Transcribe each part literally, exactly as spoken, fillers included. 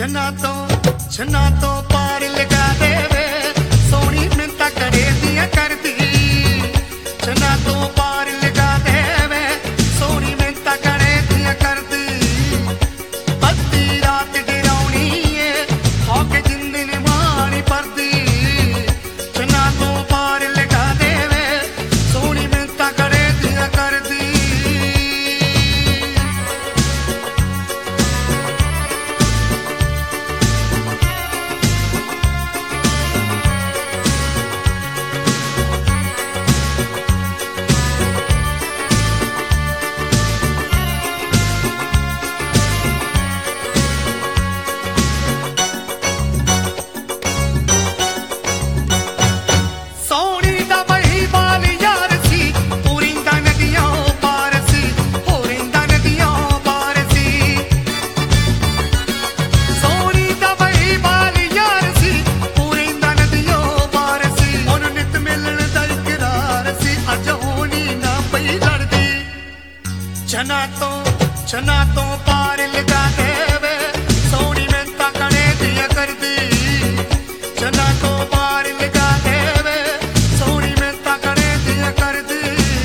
छना तो छना तो पार लगा देवे सोनी मिन्नता करे दिया कर दी छना तो पार लगा देवे सोनी मिन्नता करे दिया कर दी पत्ती रात गिराउनी है होके जिंदगी मारी परदी छना तो पार लगा देवे सोनी मिन्नता करे दिया कर दी छना तो छना तो पार लगा देवे सोनी मिन्नता करे दिया कर दी छना तो पार लगा देवे सोनी मिन्नता करे दिया कर दी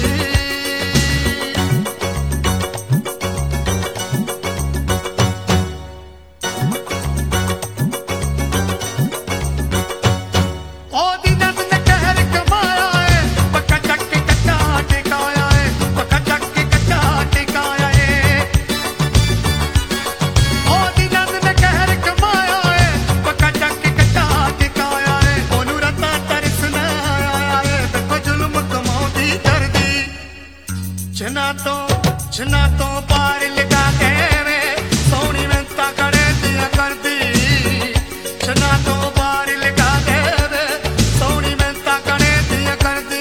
ओ दिनत ने कहर कमाया है पक्का चक के कच्चा टिकाया है पक्का चक के कच्चा टिकाया है ओ दिनत ने कहर कमाया है पक्का चक के कच्चा टिकाया है ओनू रता तरस न आया है देखो जुल्म कमाउंदी कर दी छना तो छना तो पार लगा देवे सोनी मिन्नता करे दिया कर दी छना तो पार लगा देवे सोनी मिन्नता करे दिया कर दी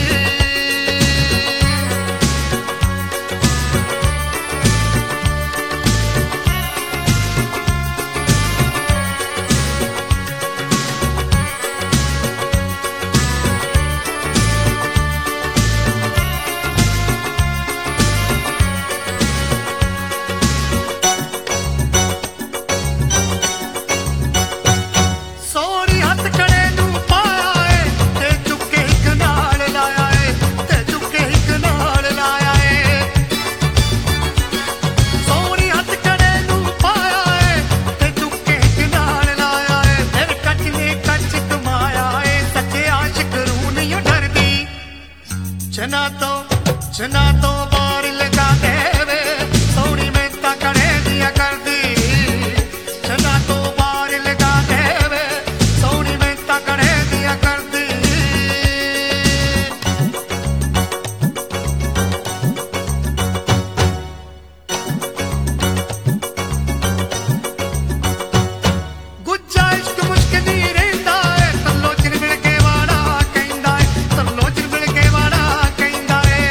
सोनी हथ कड़े नू पाया है ते चुके हिक नाल लाया है ते चुके हिक नाल लाया है सोनी हथ कड़े नू पाया है ते चुके हिक नाल लाया है फिर कच ने कच कमाया है सच्चे आशिक रूह नहीं डरदी छना तो छना तो पार लगा देवे सोनी मिन्नता करे दिया कर दी छना तो पार लगा देवे सोनी मिन्नता करे दिया कर दी गुज्जा इश्क मुश्क नहीं रहंदा है तल्लो चिरबिड़ के वाड़ा कहंदा है तल्लो चिरबिड़ के वाड़ा कहंदा है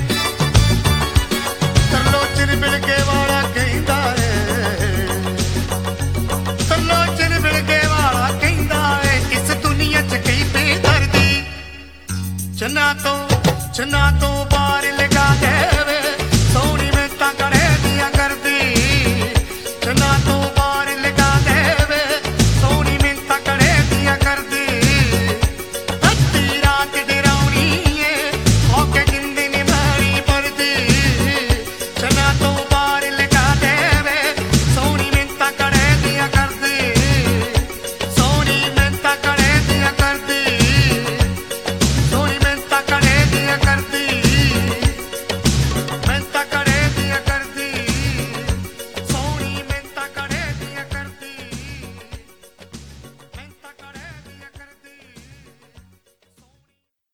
तल्लो चिरबिड़ के वाड़ा कहंदा है तल्लो चिरबिड़ के वाड़ा कहंदा है इस दुनिया च कई बेदर्दी छना तो छना तो पार लगा देवे